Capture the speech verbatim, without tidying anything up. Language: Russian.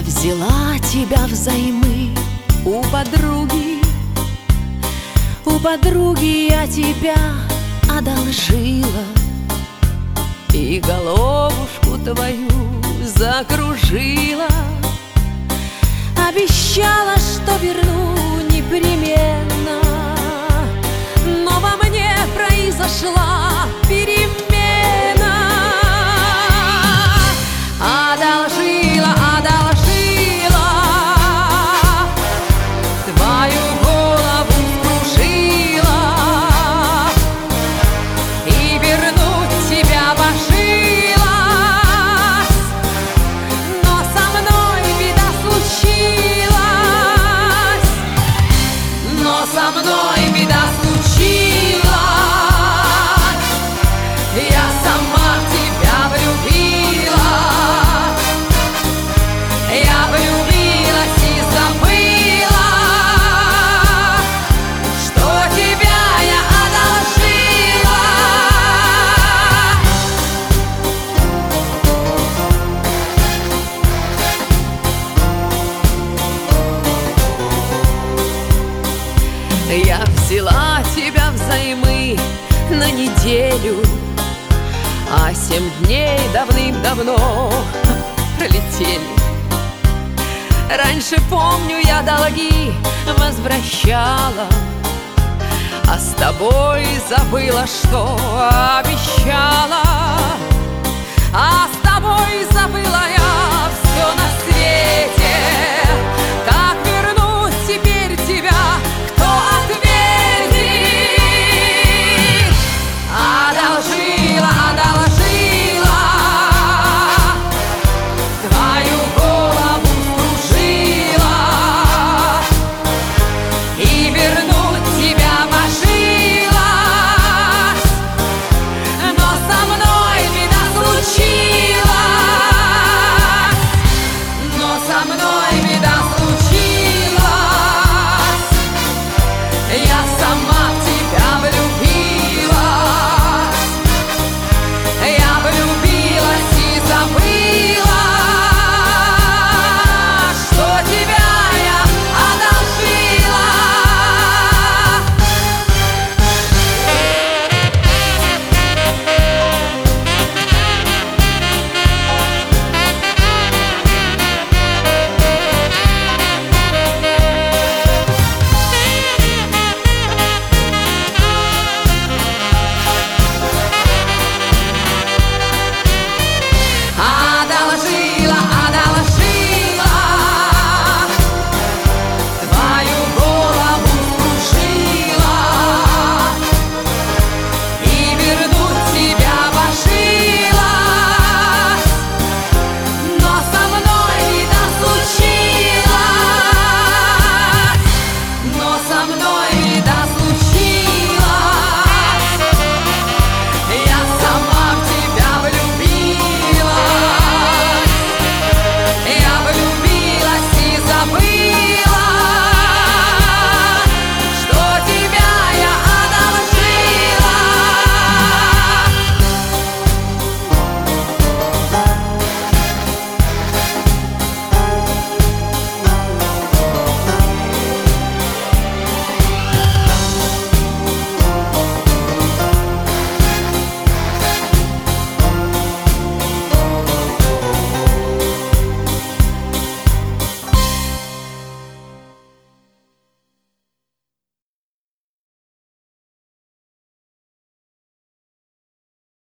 взяла тебя взаймы у подруги, у подруги я тебя одолжила, и головушку твою закружила. Обещала, что верну непременно, но во мне произошла перемена. Одолжила, одолжила, твою голову вскружила, и вернуть тебя божилась, но со мной беда случилась, но со мной беда случилась. Я сама в тебя влюбилась, я влюбилась и забыла, что тебя я одолжила. Я взяла тебя взаймы на неделю, а семь дней давным-давно пролетели. Раньше, помню, я долги возвращала, а с тобой забыла, что обещала, а с тобой забыла я,